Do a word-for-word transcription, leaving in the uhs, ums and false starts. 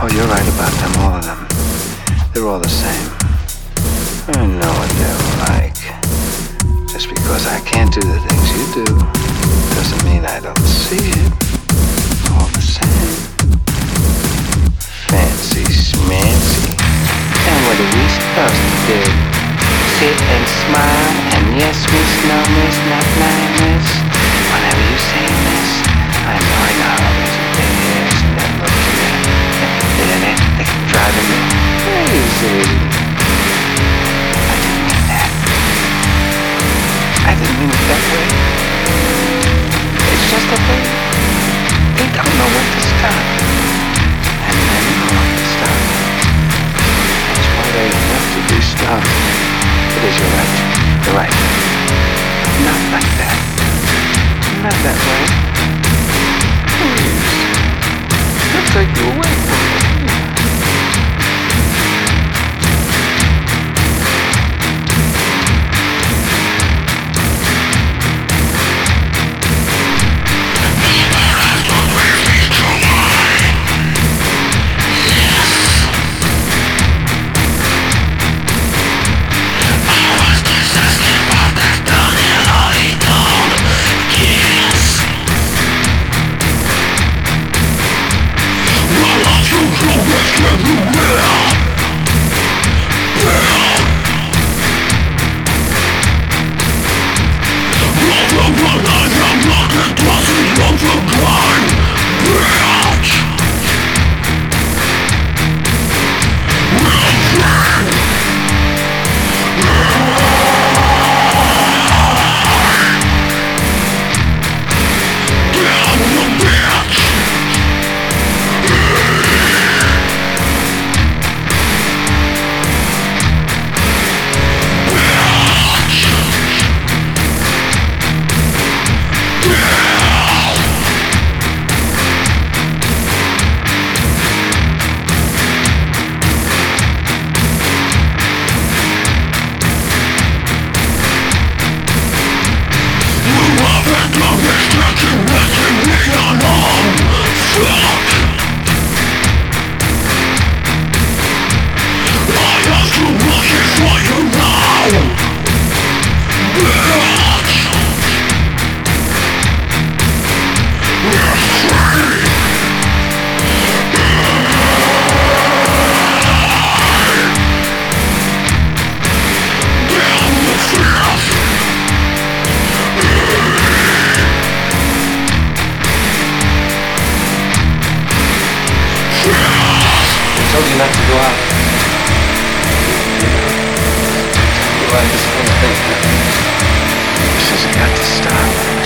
Oh, you're right about them, all of them. They're all the same. I know what they're like. Just because I can't do the things you do doesn't mean I don't see it. All the same. Fancy schmancy. And what are we supposed to do? Sit and smile and yes miss, no miss, not nine miss. Whenever you say miss, I know I know there's a big ears and that look to them. They're they can drive me crazy. I didn't mean that. I didn't mean it that way. It's just that they, they don't know when to stop. And I know when to stop. That's why they have to be stopped. It is, you're right. You're right. Not like that. Not that way. Please. I'll take you away from me. I told you not to go out. You know, I just want to think. This has got to stop.